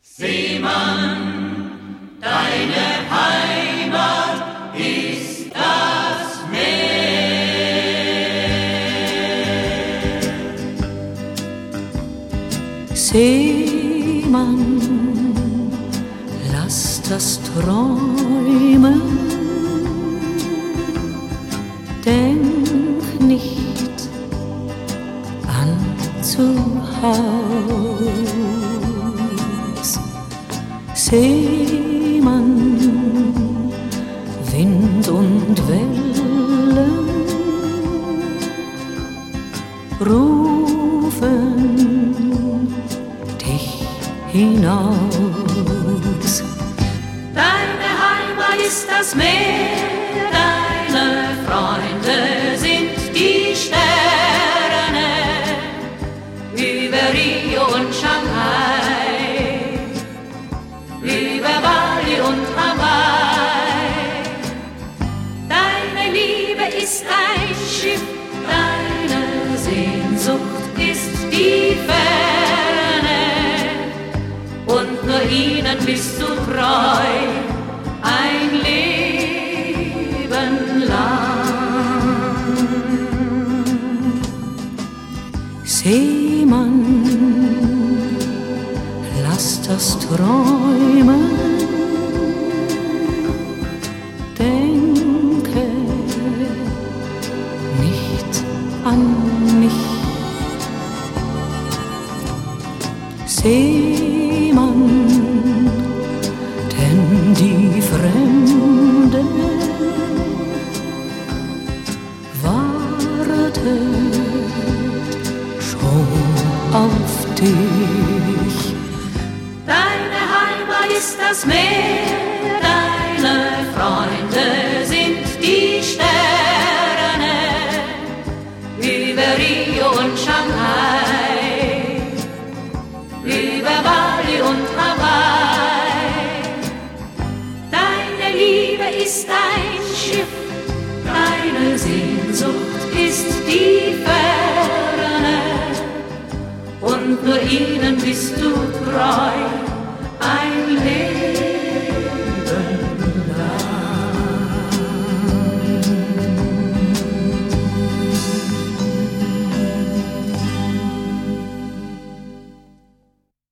Seemann, deine Heimat ist das Meer. Seemann, lass das träumen, denk nicht an zu Haus. Seemann, Wind und Wellen rufen dich hinaus. Deine Heimat ist das Meer, deine Freunde sind die Sterne über Rio und Shanghai, über Bali und Hawaii. Deine Liebe ist ein Schiff, deine Sehnsucht ist die Ferne, und nur ihnen bist du treu ein Leben lang. Seemann, lass das träumen, denke nicht an mich. Seemann, denn die Fremde wartet schon auf dich. Deine Heimat ist das Meer, deine Freunde sind die Sterne über Rio und Shanghai, über Bali und Hawaii. Deine Liebe ist ein Schiff, deine Sehnsucht ist die Ferne, und nur ihnen bist du treu ein Leben.